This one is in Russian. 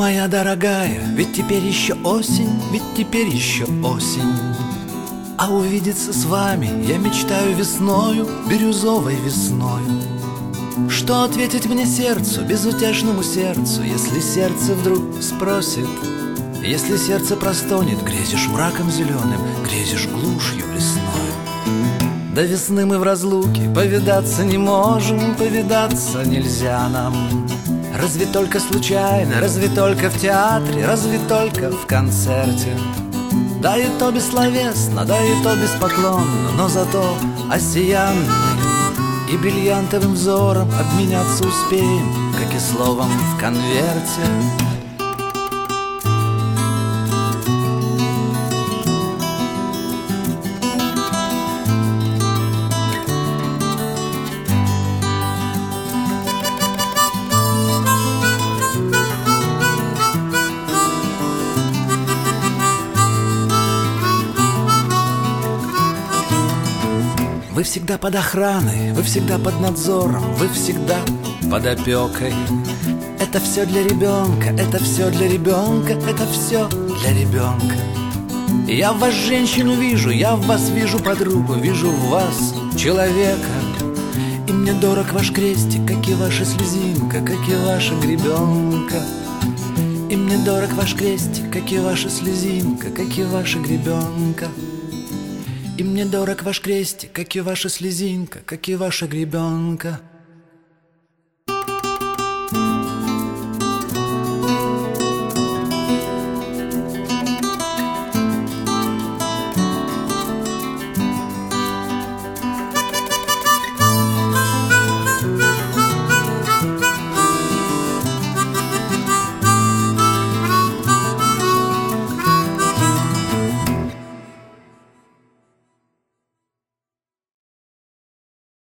моя дорогая, ведь теперь еще осень, ведь теперь еще осень. А увидеться с вами я мечтаю весною, бирюзовой весною. Что ответить мне сердцу, безутешному сердцу, если сердце вдруг спросит? Если сердце простонет, грезишь мраком зеленым, грезишь глушью лесною. До весны мы в разлуке повидаться не можем, повидаться нельзя нам. Разве только случайно, разве только в театре, разве только в концерте. Да и то бессловесно, да и то беспоклонно, но зато осиянным и бриллиантовым взором обменяться успеем, как и словом в конверте. Вы всегда под охраной, вы всегда под надзором, вы всегда под опекой. Это все для ребенка, это все для ребенка, это все для ребенка. Я в вас женщину вижу, я в вас вижу подругу, вижу в вас человека. И мне дорог ваш крестик, как и ваша слезинка, как и ваша гребенка. И мне дорог ваш крестик, как и ваша слезинка, как и ваша гребенка. И мне дорог ваш крестик, как и ваша слезинка, как и ваша гребенка.